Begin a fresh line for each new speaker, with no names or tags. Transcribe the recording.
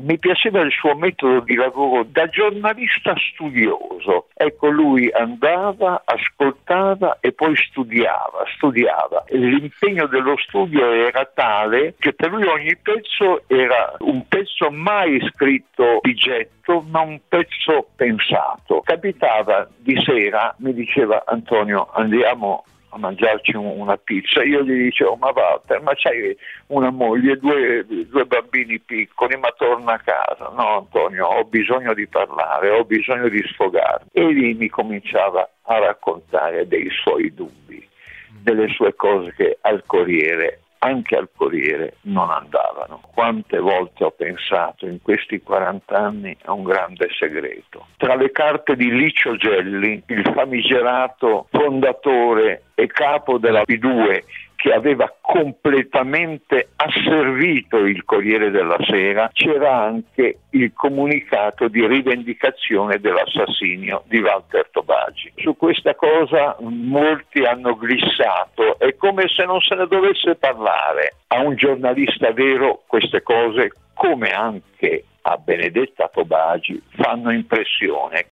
mi piaceva il suo metodo di lavoro da giornalista studioso. Ecco, lui andava, ascoltava e poi studiava. L'impegno dello studio era tale che per lui ogni pezzo era un pezzo mai scritto di getto, ma un pezzo pensato. Capitava di sera, mi diceva: Antonio, andiamo a mangiarci una pizza. Io gli dicevo: ma Walter, ma c'hai una moglie, due bambini piccoli, ma torna a casa. No Antonio, ho bisogno di parlare, ho bisogno di sfogarmi. E lì mi cominciava a raccontare dei suoi dubbi, delle sue cose che anche al Corriere non andavano. Quante volte ho pensato in questi 40 anni a un grande segreto. Tra le carte di Licio Gelli, il famigerato fondatore e capo della P2, che aveva completamente asservito il Corriere della Sera, c'era anche il comunicato di rivendicazione dell'assassinio di Walter Tobagi. Su questa cosa molti hanno glissato, è come se non se ne dovesse parlare. A un giornalista vero queste cose, come anche a Benedetta Tobagi, fanno impressione.